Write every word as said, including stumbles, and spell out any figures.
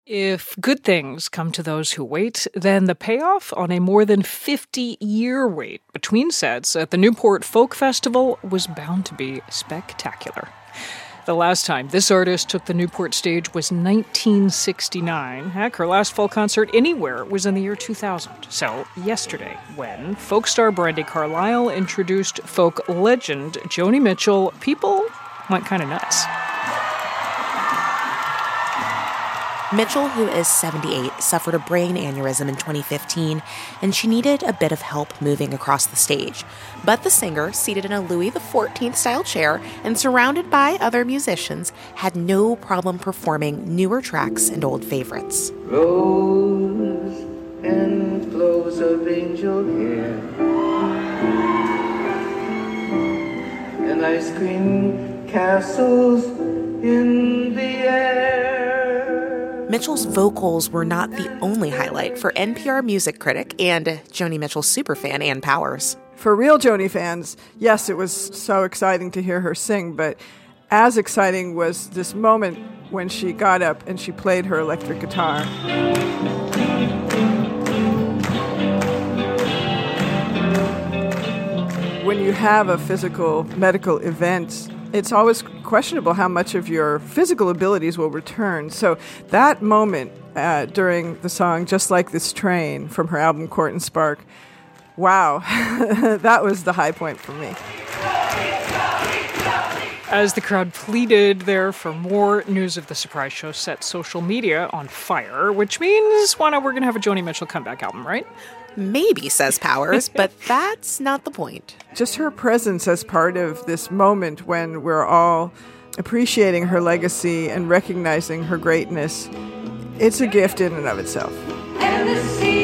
If good things come to those who wait, then the payoff on a more than fifty-year wait between sets at the Newport Folk Festival was bound to be spectacular. The last time this artist took the Newport stage was nineteen sixty-nine. Heck, her last full concert anywhere was in the year two thousand. So, yesterday, when folk star Brandi Carlile introduced folk legend Joni Mitchell, people went kind of nuts. Mitchell, who is seventy-eight, suffered a brain aneurysm in twenty fifteen, and she needed a bit of help moving across the stage. But the singer, seated in a Louis the fourteenth-style chair and surrounded by other musicians, had no problem performing newer tracks and old favorites. Rose and flows of angel hair and ice cream castles in the air. Mitchell's vocals were not the only highlight for N P R music critic and Joni Mitchell superfan Ann Powers. For real Joni fans, yes, it was so exciting to hear her sing, but as exciting was this moment when she got up and she played her electric guitar. When you have a physical medical event, it's always questionable how much of your physical abilities will return. So that moment uh, during the song, Just Like This Train, from her album Court and Spark, wow, that was the high point for me. As the crowd pleaded there for more, news of the surprise show set social media on fire, which means one day we're going to have a Joni Mitchell comeback album, right? Maybe, says Powers, but that's not the point. Just her presence as part of this moment when we're all appreciating her legacy and recognizing her greatness, it's a gift in and of itself. And the sea